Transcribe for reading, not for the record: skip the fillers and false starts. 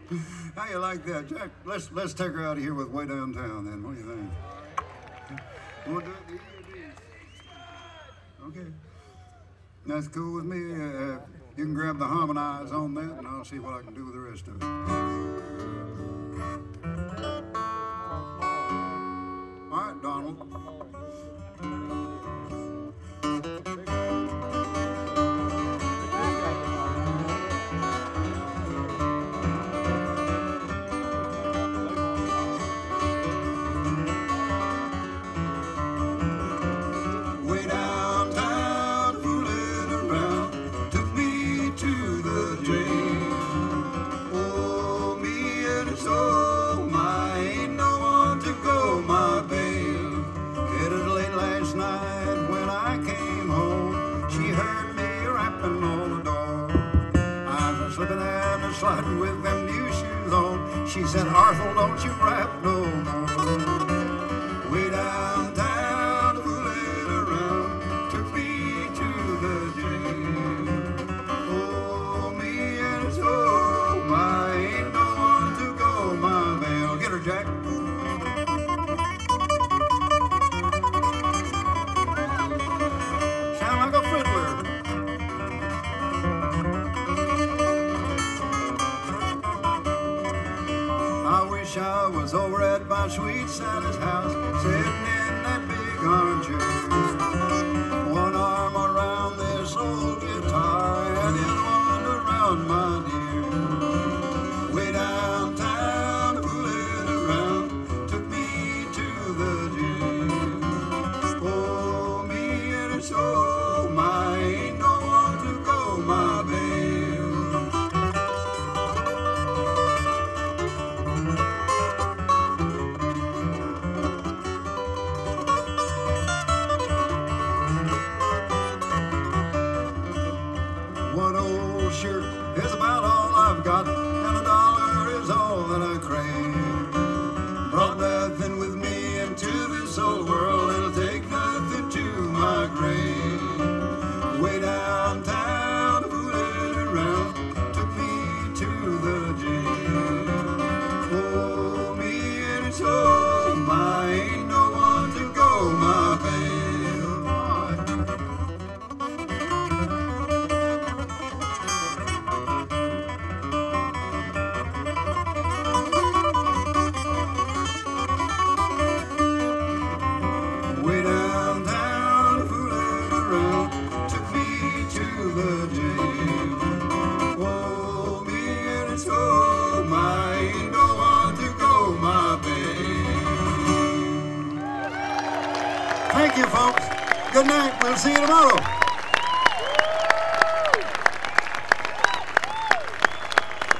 How you like that, Jack? Let's take her out of here with Way Downtown then. What do you think? We'll do it the EAD. Okay. That's cool with me. You can grab the harmonize on that, and I'll see what I can do with the rest of it. All right, Donald. Sliding with them new shoes on. She said, Arthur, don't you rap no more. Way downtown, fooling around, took me to the jail. Oh, me and his home, I ain't no one to go my bail. Get her, Jack. Sound like a fiddler. I was over at my sweet Sally's house, sitting in that big armchair, one arm around this old guitar and the other one around my dear. Way downtown, fooling around, took me to the jail. Oh, me and his home, I ain't no one to go my bail. One old shirt is about all I've got, and $1 is all that I crave. Brought nothing with me into this old world, it'll take nothing to my grave. Way downtown, fooling around, took me to the jail. Oh, me and his home, I ain't no one to go my bail. Way downtown, fooling around, took me to the jail. Oh, me and his home, I ain't no one to go my bail. Thank you, folks. Good night. We'll see you tomorrow.